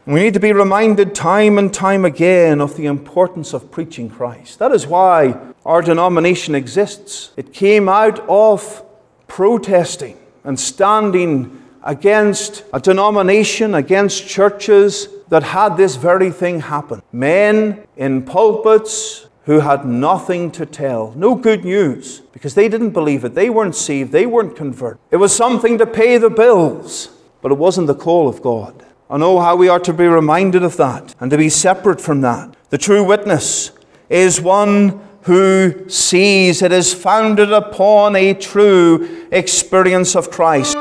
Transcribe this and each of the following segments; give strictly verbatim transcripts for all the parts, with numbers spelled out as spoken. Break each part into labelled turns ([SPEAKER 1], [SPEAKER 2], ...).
[SPEAKER 1] We need to be reminded time and time again of the importance of preaching Christ. That is why our denomination exists. It came out of protesting and standing against a denomination, against churches that had this very thing happen. Men in pulpits who had nothing to tell, no good news, because they didn't believe it. They weren't saved. They weren't converted. It was something to pay the bills, but it wasn't the call of God. I know how we are to be reminded of that and to be separate from that. The true witness is one who sees it is founded upon a true experience of Christ.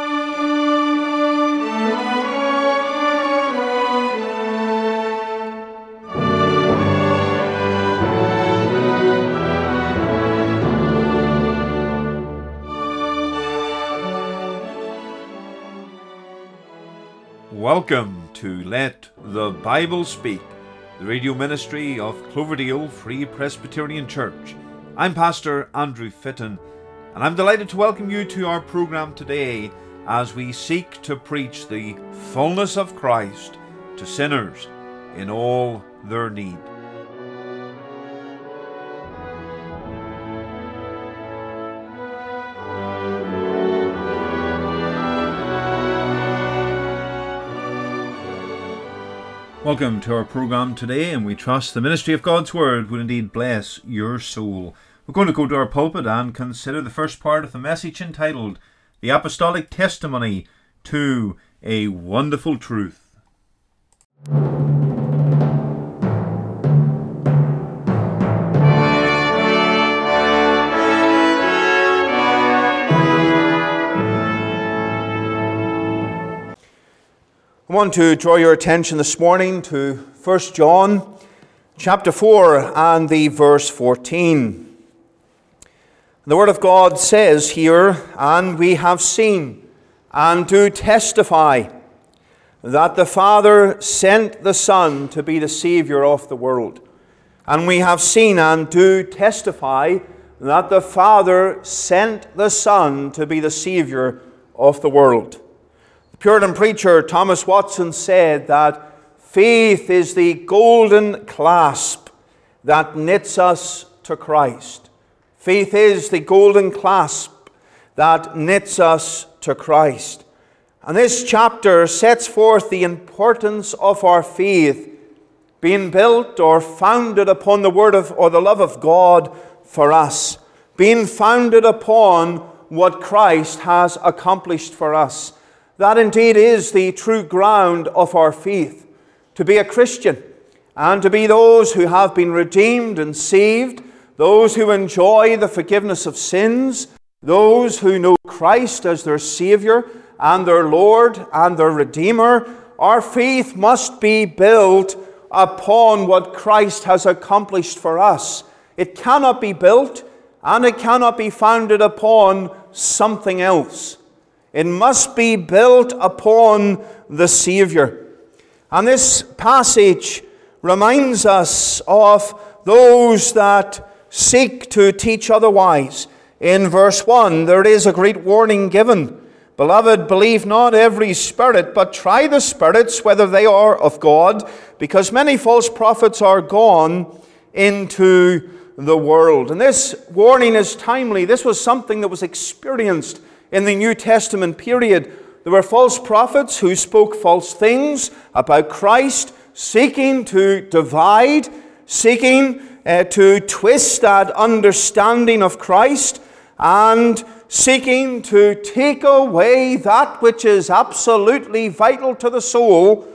[SPEAKER 2] Welcome to Let the Bible Speak, the radio ministry of Cloverdale Free Presbyterian Church. I'm Pastor Andrew Fitton, and I'm delighted to welcome you to our program today as we seek to preach the fullness of Christ to sinners in all their need. Welcome to our program today, and we trust the ministry of God's Word will indeed bless your soul. We're going to go to our pulpit and consider the first part of the message entitled The Apostolic Testimony to a Wonderful Truth.
[SPEAKER 1] I want to draw your attention this morning to First John chapter four and the verse fourteen. The Word of God says here, "And we have seen and do testify that the Father sent the Son to be the Saviour of the world. And we have seen and do testify that the Father sent the Son to be the Saviour of the world." Puritan preacher Thomas Watson said that faith is the golden clasp that knits us to Christ. Faith is the golden clasp that knits us to Christ. And this chapter sets forth the importance of our faith being built or founded upon the word of or the love of God for us, being founded upon what Christ has accomplished for us. That indeed is the true ground of our faith, to be a Christian and to be those who have been redeemed and saved, those who enjoy the forgiveness of sins, those who know Christ as their Saviour and their Lord and their Redeemer. Our faith must be built upon what Christ has accomplished for us. It cannot be built and it cannot be founded upon something else. It must be built upon the Saviour. And this passage reminds us of those that seek to teach otherwise. In verse one, there is a great warning given. "Beloved, believe not every spirit, but try the spirits whether they are of God, because many false prophets are gone into the world." And this warning is timely. This was something that was experienced in the New Testament period. There were false prophets who spoke false things about Christ, seeking to divide, seeking uh, to twist that understanding of Christ, and seeking to take away that which is absolutely vital to the soul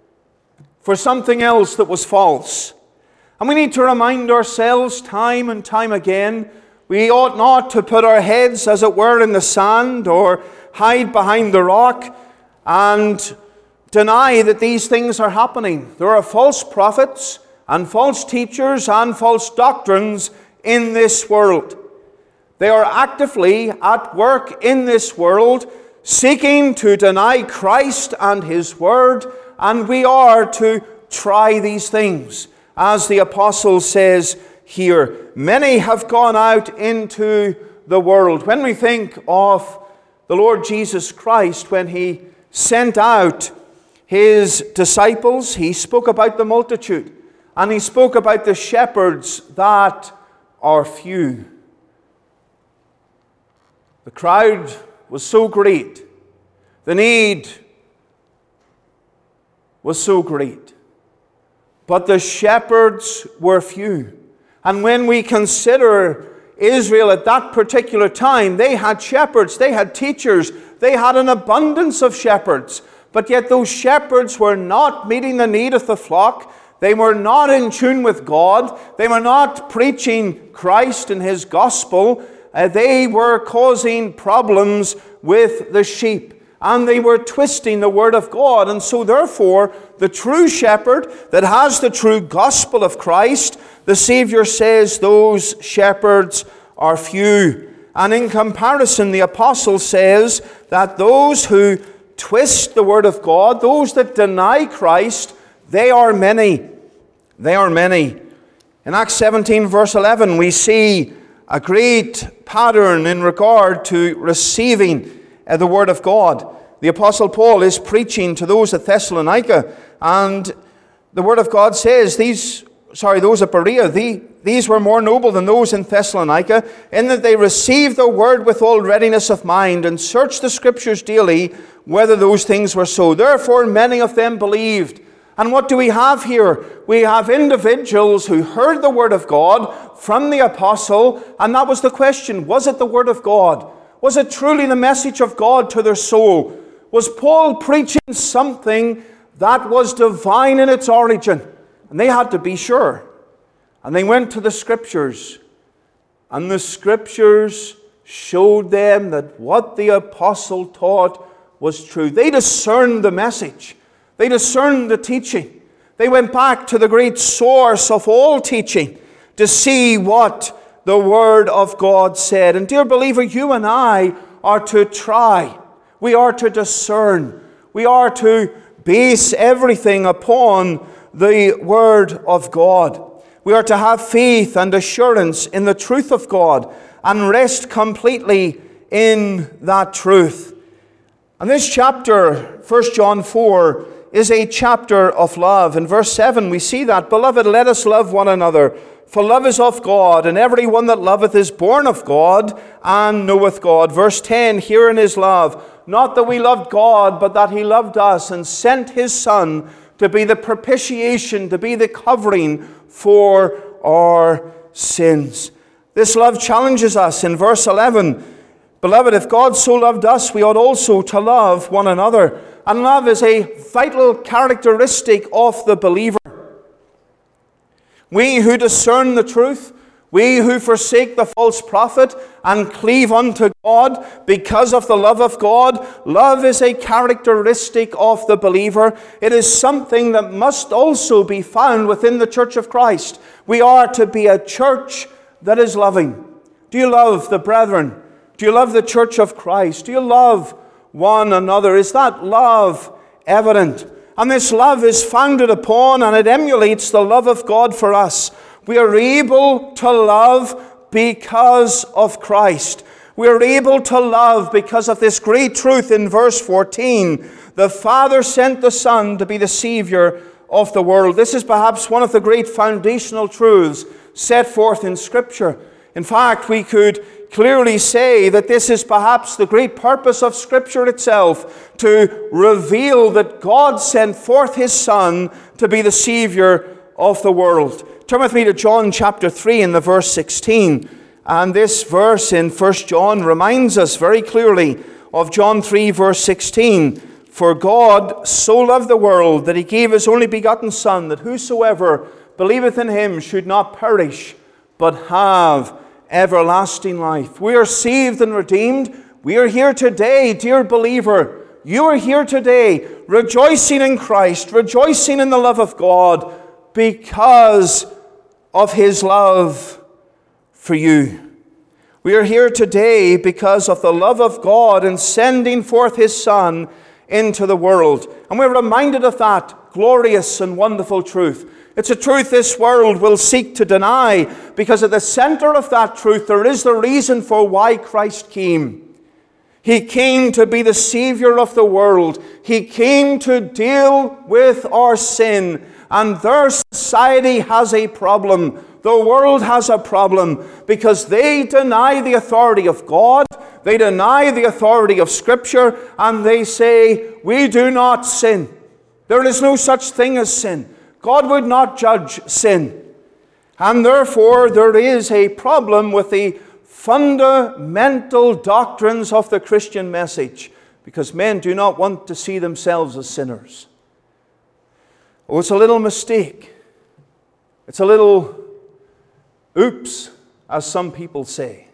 [SPEAKER 1] for something else that was false. And we need to remind ourselves time and time again, we ought not to put our heads, as it were, in the sand or hide behind the rock and deny that these things are happening. There are false prophets and false teachers and false doctrines in this world. They are actively at work in this world, seeking to deny Christ and His Word, and we are to try these things. As the apostle says here, many have gone out into the world. When we think of the Lord Jesus Christ, when He sent out his disciples, he spoke about the multitude, and he spoke about the shepherds that are few. The crowd was so great. The need was so great. But the shepherds were few. And when we consider Israel at that particular time, they had shepherds, they had teachers, they had an abundance of shepherds. But yet those shepherds were not meeting the need of the flock. They were not in tune with God. They were not preaching Christ and His gospel. Uh, they were causing problems with the sheep. And they were twisting the word of God. And so therefore, the true shepherd that has the true gospel of Christ, the Savior says those shepherds are few. And in comparison, the apostle says that those who twist the word of God, those that deny Christ, they are many. They are many. In Acts seventeen, verse eleven, we see a great pattern in regard to receiving uh, the word of God. The Apostle Paul is preaching to those at Thessalonica, and the word of God says, these, sorry, those at Berea, the, these were more noble than those in Thessalonica, in that they received the word with all readiness of mind, and searched the Scriptures daily, whether those things were so. Therefore, many of them believed. And what do we have here? We have individuals who heard the word of God from the apostle, and that was the question. Was it the word of God? Was it truly the message of God to their soul? Was Paul preaching something that was divine in its origin? And they had to be sure. And they went to the Scriptures, and the Scriptures showed them that what the apostle taught was true. They discerned the message. They discerned the teaching. They went back to the great source of all teaching to see what the Word of God said. And dear believer, you and I are to try. We are to discern. We are to base everything upon the Word of God. We are to have faith and assurance in the truth of God and rest completely in that truth. And this chapter, First John four, is a chapter of love. In verse seven we see that, Beloved, let us love one another, for love is of God, and every one that loveth is born of God, and knoweth God. Verse ten, herein is love, not that we loved God, but that He loved us, and sent His Son to be the propitiation, to be the covering for our sins. This love challenges us in verse eleven. Beloved, if God so loved us, we ought also to love one another. And love is a vital characteristic of the believer. We who discern the truth, we who forsake the false prophet and cleave unto God because of the love of God, love is a characteristic of the believer. It is something that must also be found within the Church of Christ. We are to be a church that is loving. Do you love the brethren? Do you love the Church of Christ? Do you love one another? Is that love evident? And this love is founded upon, and it emulates the love of God for us. We are able to love because of Christ. We are able to love because of this great truth in verse fourteen. The Father sent the Son to be the Savior of the world. This is perhaps one of the great foundational truths set forth in Scripture. In fact, we could clearly say that this is perhaps the great purpose of Scripture itself, to reveal that God sent forth His Son to be the Savior of the world. Turn with me to John chapter three in the verse sixteen. And this verse in First John reminds us very clearly of John three verse sixteen. For God so loved the world that He gave His only begotten Son, that whosoever believeth in Him should not perish, but have everlasting life. We are saved and redeemed. We are here today, dear believer. You are here today, rejoicing in Christ, rejoicing in the love of God, because of His love for you. We are here today because of the love of God in sending forth His Son into the world. And we're reminded of that glorious and wonderful truth. It's a truth this world will seek to deny, because at the center of that truth there is the reason for why Christ came. He came to be the Savior of the world. He came to deal with our sin. And their society has a problem. The world has a problem because they deny the authority of God. They deny the authority of Scripture. And they say, we do not sin. There is no such thing as sin. God would not judge sin. And therefore, there is a problem with the fundamental doctrines of the Christian message, because men do not want to see themselves as sinners. Oh, it's a little mistake. It's a little oops, as some people say.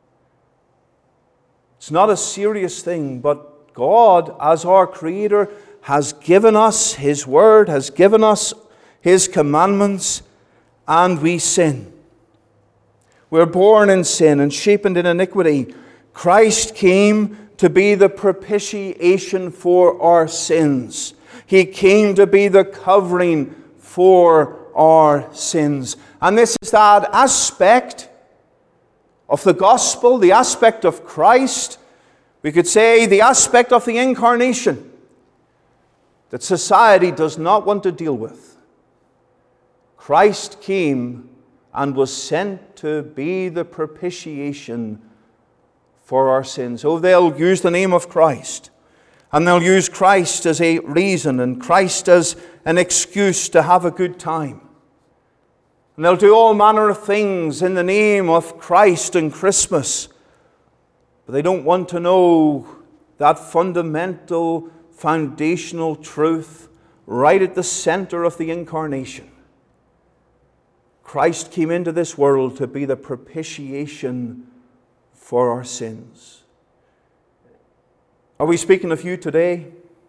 [SPEAKER 1] It's not a serious thing, but God, as our Creator, has given us His Word, has given us His commandments, and we sin. We're born in sin and shaped in iniquity. Christ came to be the propitiation for our sins. He came to be the covering for our sins. And this is that aspect of the gospel, the aspect of Christ, we could say the aspect of the incarnation, that society does not want to deal with. Christ came and was sent to be the propitiation for our sins. Oh, they'll use the name of Christ, and they'll use Christ as a reason and Christ as an excuse to have a good time. And they'll do all manner of things in the name of Christ and Christmas. But they don't want to know that fundamental, foundational truth right at the center of the incarnation. Christ came into this world to be the propitiation for our sins. Are we speaking of you today?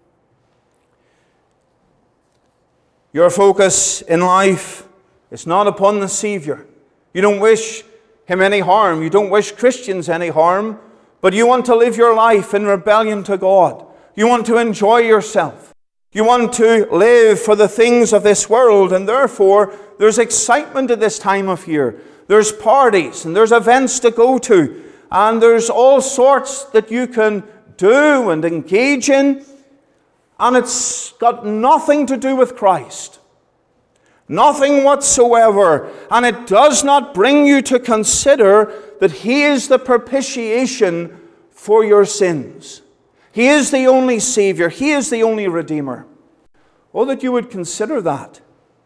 [SPEAKER 1] Your focus in life is not upon the Savior. You don't wish Him any harm. You don't wish Christians any harm. But you want to live your life in rebellion to God. You want to enjoy yourself. You want to live for the things of this world, and therefore there's excitement at this time of year. There's parties and there's events to go to, and there's all sorts that you can do and engage in, and it's got nothing to do with Christ. Nothing whatsoever. And it does not bring you to consider that He is the propitiation for your sins. He is the only Savior. He is the only Redeemer. Oh, that you would consider that.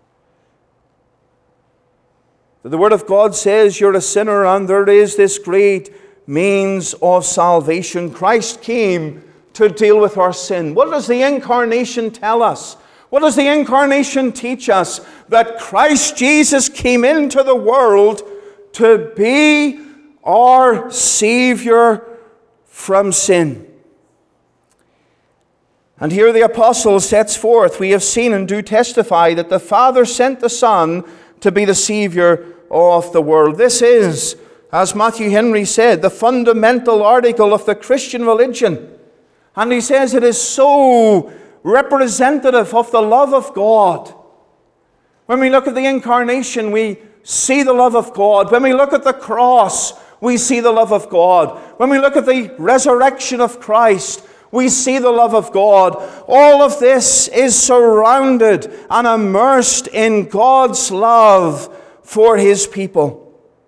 [SPEAKER 1] That the Word of God says you're a sinner and there is this great means of salvation. Christ came to deal with our sin. What does the Incarnation tell us? What does the Incarnation teach us? That Christ Jesus came into the world to be our Savior from sin. And here the apostle sets forth, we have seen and do testify that the Father sent the Son to be the Savior of the world. This is, as Matthew Henry said, the fundamental article of the Christian religion. And he says it is so representative of the love of God. When we look at the Incarnation, we see the love of God. When we look at the cross, we see the love of God. When we look at the resurrection of Christ, we see the love of God. All of this is surrounded and immersed in God's love for His people.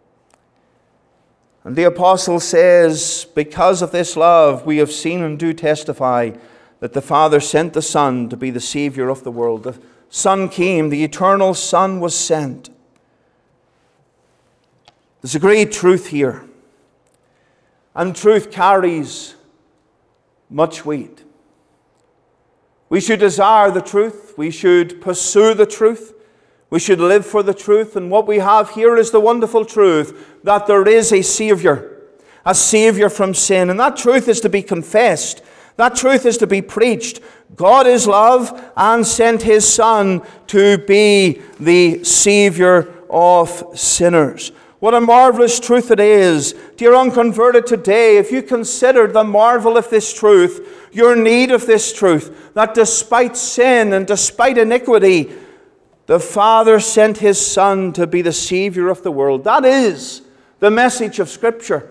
[SPEAKER 1] And the apostle says, because of this love, we have seen and do testify that the Father sent the Son to be the Savior of the world. The Son came, the eternal Son was sent. There's a great truth here. And truth carries much weight. We should desire the truth. We should pursue the truth. We should live for the truth. And what we have here is the wonderful truth that there is a Savior, a Savior from sin. And that truth is to be confessed. That truth is to be preached. God is love and sent His Son to be the Savior of sinners. What a marvelous truth it is. Dear unconverted today, if you consider the marvel of this truth, your need of this truth, that despite sin and despite iniquity, the Father sent His Son to be the Savior of the world. That is the message of Scripture.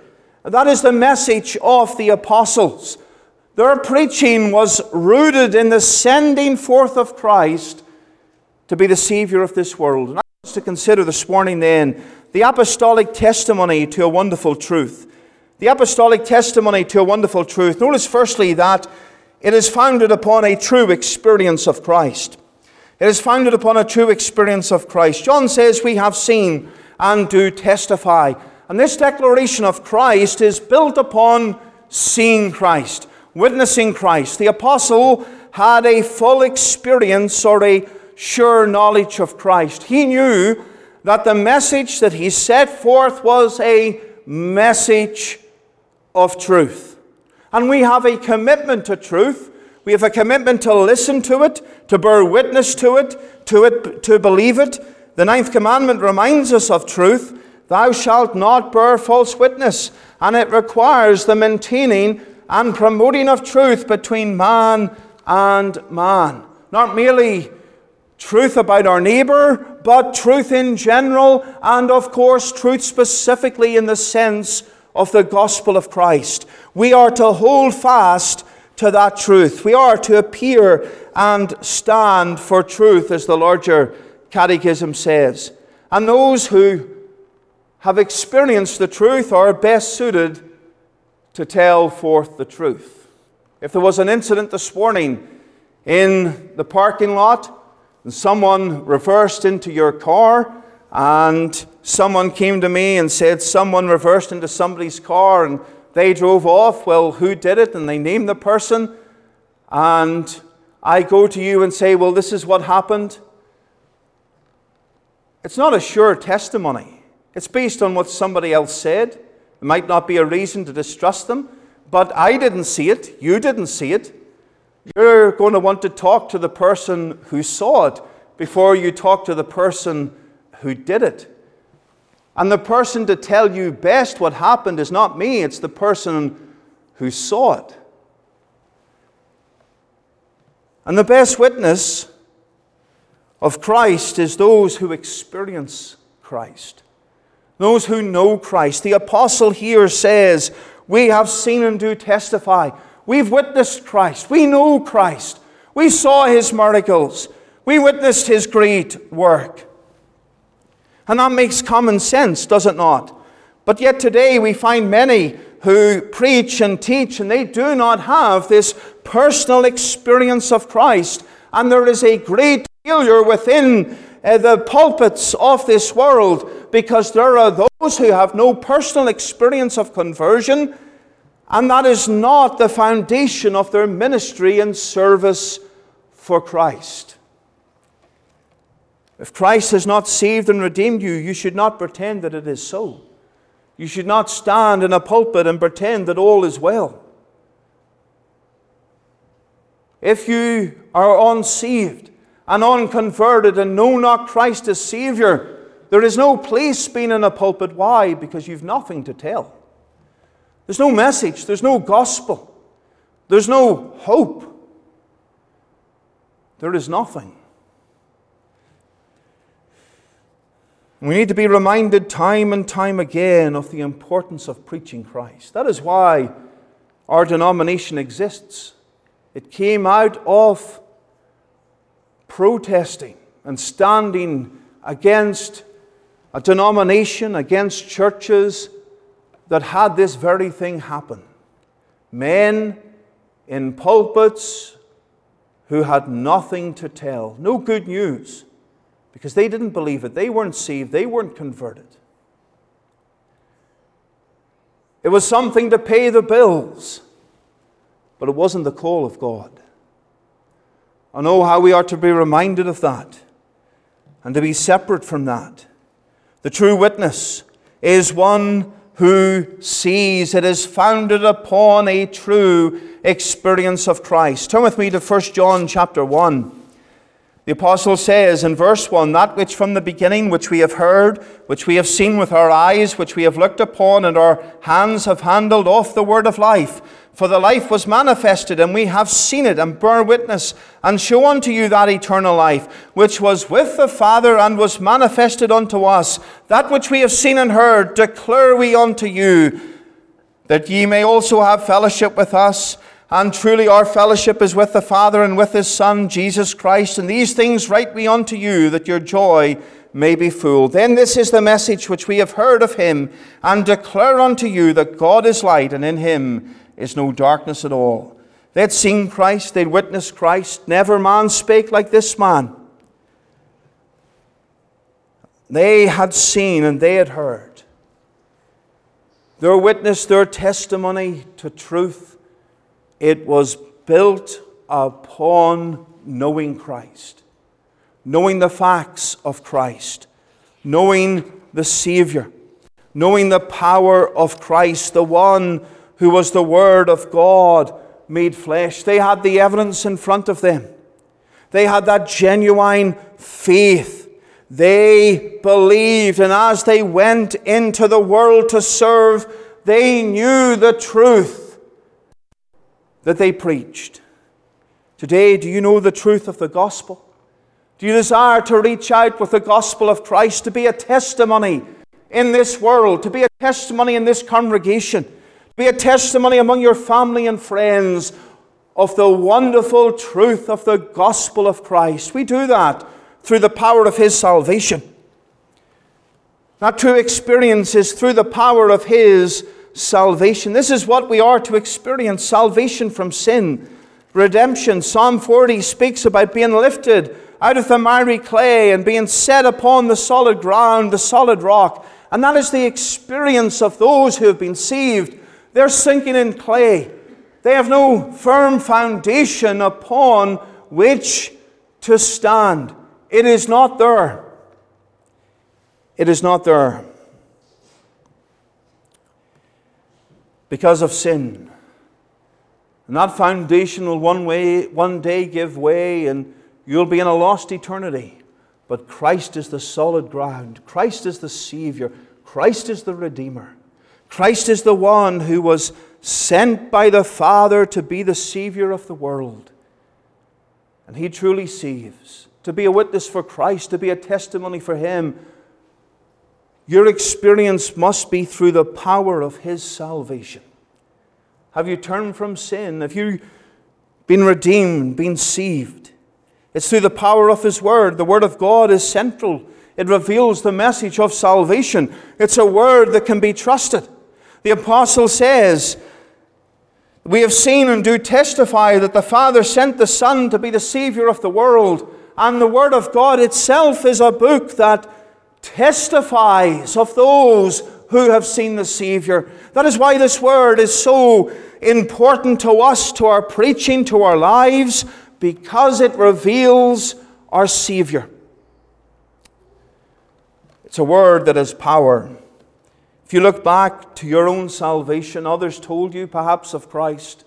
[SPEAKER 1] That is the message of the apostles. Their preaching was rooted in the sending forth of Christ to be the Savior of this world. And I want us to consider this morning then the apostolic testimony to a wonderful truth. The apostolic testimony to a wonderful truth. Notice firstly that it is founded upon a true experience of Christ. It is founded upon a true experience of Christ. John says, we have seen and do testify. And this declaration of Christ is built upon seeing Christ, witnessing Christ. The apostle had a full experience or a sure knowledge of Christ. He knew that the message that he set forth was a message of truth. And we have a commitment to truth. We have a commitment to listen to it, to bear witness to it, to it, to believe it. The ninth commandment reminds us of truth. Thou shalt not bear false witness. And it requires the maintaining and promoting of truth between man and man. Not merely truth about our neighbor, but truth in general, and of course truth specifically in the sense of the gospel of Christ. We are to hold fast to that truth. We are to appear and stand for truth, as the larger catechism says. And those who have experienced the truth are best suited to tell forth the truth. If there was an incident this morning in the parking lot, and someone reversed into your car, and someone came to me and said someone reversed into somebody's car and they drove off, well, who did it? And they name the person, and I go to you and say, well, this is what happened. It's not a sure testimony. It's based on what somebody else said. It might not be a reason to distrust them, but I didn't see it. You didn't see it. You're going to want to talk to the person who saw it before you talk to the person who did it. And the person to tell you best what happened is not me, it's the person who saw it. And the best witness of Christ is those who experience Christ. Those who know Christ. The apostle here says, we have seen and do testify. We've witnessed Christ. We know Christ. We saw his miracles. We witnessed his great work. And that makes common sense, does it not? But yet today we find many who preach and teach and they do not have this personal experience of Christ. And there is a great failure within uh, the pulpits of this world because there are those who have no personal experience of conversion, and that is not the foundation of their ministry and service for Christ. If Christ has not saved and redeemed you, you should not pretend that it is so. You should not stand in a pulpit and pretend that all is well. If you are unsaved and unconverted and know not Christ as Savior, there is no place being in a pulpit. Why? Because you've nothing to tell. There's no message. There's no gospel. There's no hope. There is nothing. We need to be reminded time and time again of the importance of preaching Christ. That is why our denomination exists. It came out of protesting and standing against a denomination, against churches that had this very thing happen. Men in pulpits who had nothing to tell, no good news, because they didn't believe it. They weren't saved. They weren't converted. It was something to pay the bills, but it wasn't the call of God. I know how we are to be reminded of that and to be separate from that. The true witness is one who sees. It is founded upon a true experience of Christ. Turn with me to First John chapter one. The apostle says in verse one, that which from the beginning, which we have heard, which we have seen with our eyes, which we have looked upon, and our hands have handled of the word of life. For the life was manifested, and we have seen it, and bear witness, and show unto you that eternal life, which was with the Father, and was manifested unto us. That which we have seen and heard, declare we unto you, that ye may also have fellowship with us. And truly our fellowship is with the Father and with his Son, Jesus Christ. And these things write we unto you, that your joy may be full. Then this is the message which we have heard of him, and declare unto you, that God is light, and in him is no darkness at all. They had seen Christ, they'd witnessed Christ. Never man spake like this man. They had seen and they had heard. Their witness, their testimony to truth, it was built upon knowing Christ, knowing the facts of Christ, knowing the Savior, knowing the power of Christ, the one who was the Word of God made flesh. They had the evidence in front of them. They had that genuine faith. They believed, and as they went into the world to serve, they knew the truth that they preached. Today, do you know the truth of the gospel? Do you desire to reach out with the gospel of Christ, to be a testimony in this world, to be a testimony in this congregation, to be a testimony among your family and friends of the wonderful truth of the gospel of Christ? We do that through the power of his salvation. That true experience is through the power of his salvation. This is what we are to experience: salvation from sin, redemption. Psalm forty speaks about being lifted out of the miry clay and being set upon the solid ground, the solid rock. And that is the experience of those who have been saved. They're sinking in clay. They have no firm foundation upon which to stand. It is not there. It is not there. Because of sin. And that foundation will one way, one day give way, and you'll be in a lost eternity. But Christ is the solid ground. Christ is the Savior. Christ is the Redeemer. Christ is the one who was sent by the Father to be the Savior of the world. And he truly saves. To be a witness for Christ, to be a testimony for him, your experience must be through the power of his salvation. Have you turned from sin? Have you been redeemed, been saved? It's through the power of his word. The word of God is central. It reveals the message of salvation. It's a word that can be trusted. The apostle says, we have seen and do testify that the Father sent the Son to be the Savior of the world. And the word of God itself is a book that testifies of those who have seen the Savior. That is why this word is so important to us, to our preaching, to our lives, because it reveals our Savior. It's a word that has power. If you look back to your own salvation, others told you perhaps of Christ.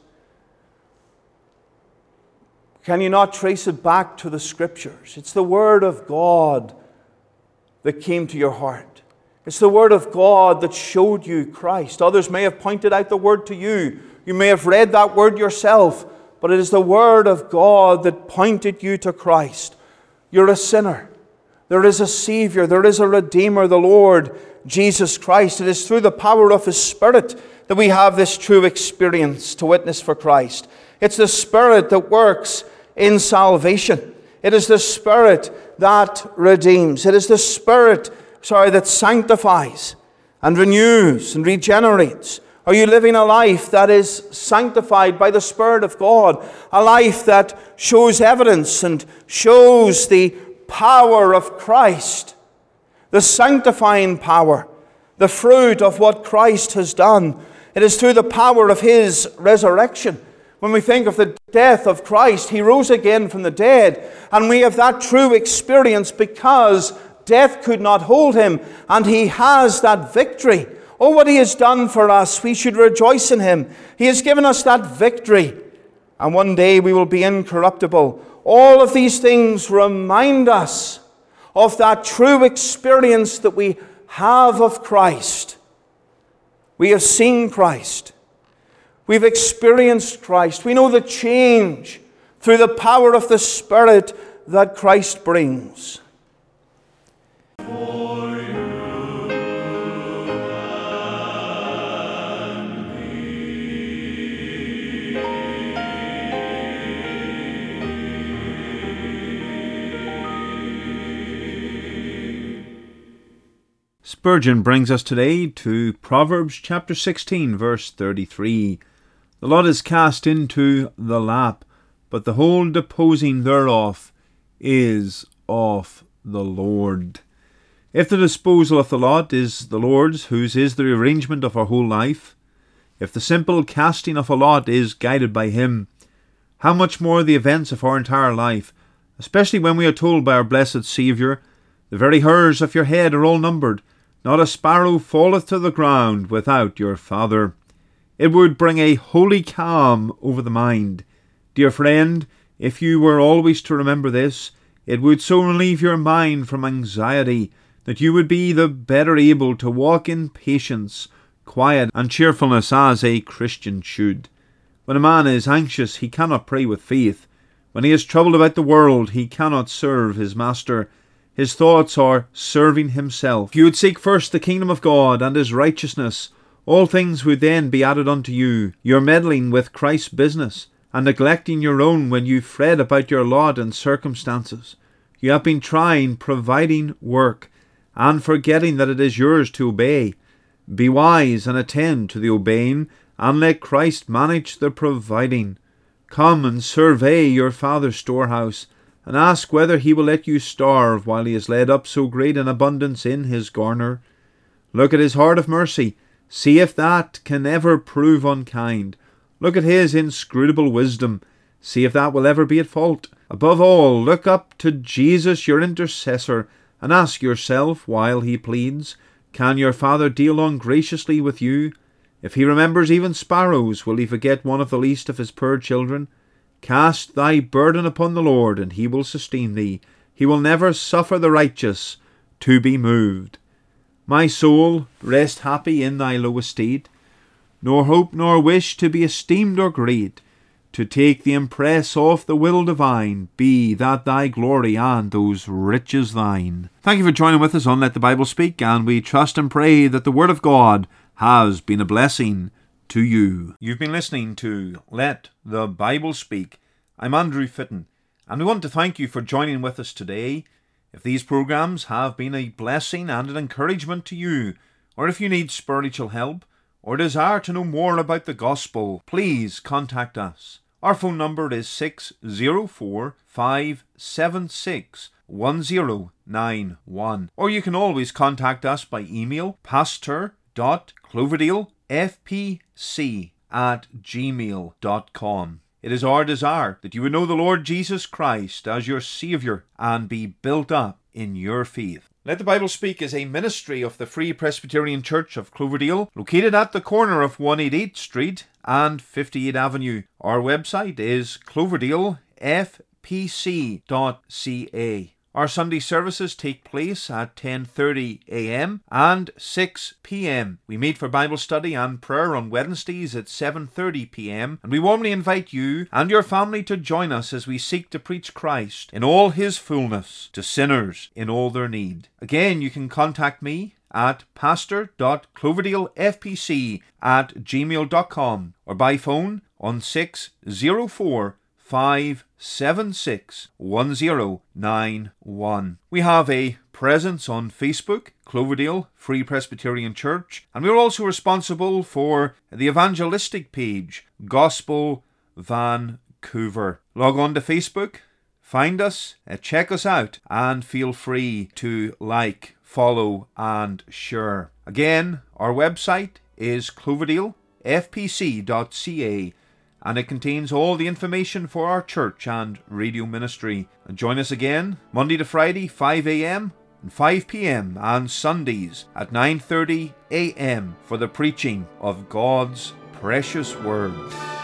[SPEAKER 1] Can you not trace it back to the Scriptures? It's the Word of God that came to your heart. It's the Word of God that showed you Christ. Others may have pointed out the Word to you. You may have read that Word yourself, but it is the Word of God that pointed you to Christ. You're a sinner. There is a Savior. There is a Redeemer, the Lord Jesus Christ. It is through the power of his Spirit that we have this true experience to witness for Christ. It's the Spirit that works in salvation. It is the Spirit that redeems. It is the Spirit, sorry, that sanctifies and renews and regenerates. Are you living a life that is sanctified by the Spirit of God? A life that shows evidence and shows the power of Christ, the sanctifying power, the fruit of what Christ has done. It is through the power of his resurrection. When we think of the death of Christ, he rose again from the dead, and we have that true experience because death could not hold him, and he has that victory. Oh, what he has done for us, we should rejoice in him. He has given us that victory, and one day we will be incorruptible. All of these things remind us of that true experience that we have of Christ. We have seen Christ. We've experienced Christ. We know the change through the power of the Spirit that Christ brings. For you and me.
[SPEAKER 2] Spurgeon brings us today to Proverbs chapter sixteen, verse thirty-three. The lot is cast into the lap, but the whole deposing thereof is of the Lord. If the disposal of the lot is the Lord's, whose is the arrangement of our whole life, if the simple casting of a lot is guided by Him, how much more the events of our entire life, especially when we are told by our blessed Saviour, the very hairs of your head are all numbered, not a sparrow falleth to the ground without your Father. It would bring a holy calm over the mind. Dear friend, if you were always to remember this, it would so relieve your mind from anxiety that you would be the better able to walk in patience, quiet, and cheerfulness as a Christian should. When a man is anxious, he cannot pray with faith. When he is troubled about the world, he cannot serve his master. His thoughts are serving himself. If you would seek first the kingdom of God and His righteousness, all things would then be added unto you. You are meddling with Christ's business, and neglecting your own when you fret about your lot and circumstances. You have been trying, providing work, and forgetting that it is yours to obey. Be wise and attend to the obeying, and let Christ manage the providing. Come and survey your Father's storehouse, and ask whether He will let you starve while He has laid up so great an abundance in His garner. Look at His heart of mercy. See if that can ever prove unkind. Look at His inscrutable wisdom. See if that will ever be at fault. Above all, look up to Jesus your intercessor, and ask yourself while He pleads, can your Father deal ungraciously with you? If He remembers even sparrows, will He forget one of the least of His poor children? Cast thy burden upon the Lord, and He will sustain thee. He will never suffer the righteous to be moved. My soul, rest happy in thy low estate, nor hope nor wish to be esteemed or great. To take the impress of the will divine, be that thy glory and those riches thine. Thank you for joining with us on Let the Bible Speak, and we trust and pray that the Word of God has been a blessing to you. You've been listening to Let the Bible Speak. I'm Andrew Fitton, and we want to thank you for joining with us today. If these programs have been a blessing and an encouragement to you, or if you need spiritual help, or desire to know more about the gospel, please contact us. Our phone number is six zero four, five seven six, one zero nine one. Or you can always contact us by email, pastor dot cloverdale f p c at gmail dot com. It is our desire that you would know the Lord Jesus Christ as your Saviour and be built up in your faith. Let the Bible Speak is a ministry of the Free Presbyterian Church of Cloverdale, located at the corner of one eighty-eighth Street and fifty-eighth Avenue. Our website is cloverdale f p c dot c a. Our Sunday services take place at ten thirty a m and six p m. We meet for Bible study and prayer on Wednesdays at seven thirty p m, and we warmly invite you and your family to join us as we seek to preach Christ in all His fullness to sinners in all their need. Again, you can contact me at pastor dot cloverdale f p c at gmail dot com or by phone on six zero four, five seven six, one zero nine one. We have a presence on Facebook, Cloverdale Free Presbyterian Church, and we are also responsible for the evangelistic page, Gospel Vancouver. Log on to Facebook, find us, check us out, and feel free to like, follow, and share. Again, our website is cloverdale f p c dot c a, and it contains all the information for our church and radio ministry. And join us again Monday to Friday, five a m and five p m, and Sundays at nine thirty a m for the preaching of God's precious Word.